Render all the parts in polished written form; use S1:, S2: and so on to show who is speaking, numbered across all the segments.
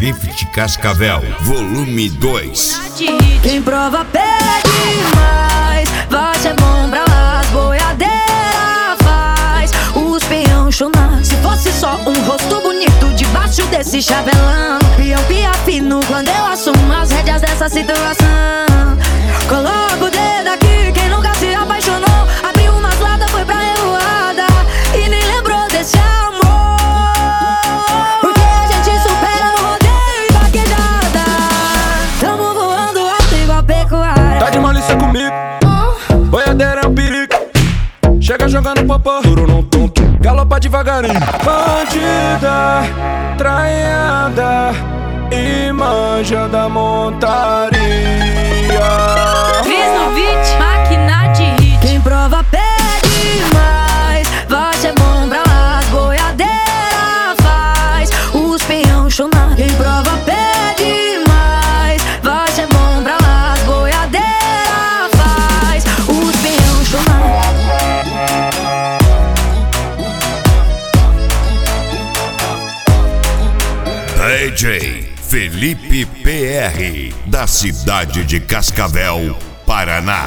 S1: Drift Cascavel, volume 2.
S2: Quem prova pede mais, vai ser bom pra lá, as boiadeiras faz os peão chorar. Se fosse só um rosto bonito debaixo desse chavelão, peão pia fino quando eu assumo as rédeas dessa situação. Coloco o dedo aqui, quem nunca se apaixonou, abriu umas latas, foi pra revoada e nem lembrou desse amor. Porque a gente supera no rodeio e vaquejada, tamo voando alto igual pecuária.
S3: Tá de malícia comigo, boiadeira é um perigo. Chega jogando popô, duro num tonto, galopa devagarinho. Bandida, traiada e manja da montaria.
S2: Fiz no beat, máquina de hit. Quem prova pede mais, vai ser bom pra lá, as boiadeiras faz os peão chorar. Quem prova pede mais, vai ser bom pra lá, as boiadeiras faz os peão chorar.
S1: DJ Felipe PR, da cidade de Cascavel, Paraná.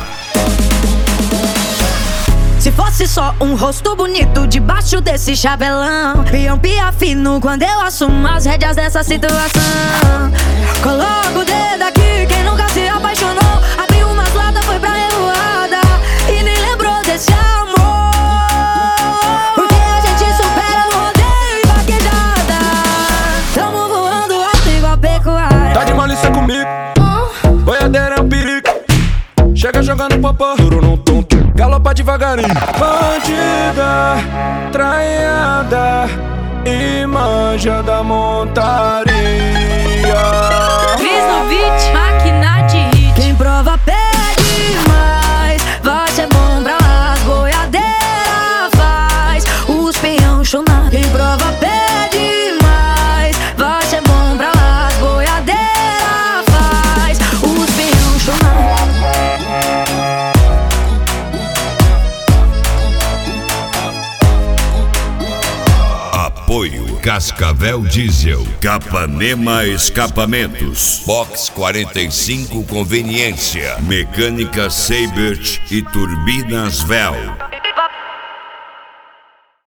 S2: Se fosse só um rosto bonito debaixo desse chavelão, peão pia fino quando eu assumo as rédeas dessa situação. Coloco o dedo aqui, quem nunca se apaixonou, abriu umas latas, foi pra revoada e nem lembrou desse amor. Porque a gente supera no rodeio e vaquejada, tamo voando alto igual pecuária.
S3: Tá de malícia comigo, boiadeira é um perigo. Chega jogando popô, duro num tonto, galopa devagarinho. Bandida, traiada e manja da montaria.
S2: Fiz no beat, máquina de hit. Quem prova pede mais, vai ser bom pra lá, as boiadeiras faz os peão chorar. Quem prova pede mais, vai ser bom pra lá, as boiadeiras faz os peão chorar.
S1: Apoio Cascavel Diesel, Capanema Escapamentos, Box 45 Conveniência, Mecânica Seibert e Turbinas Vel.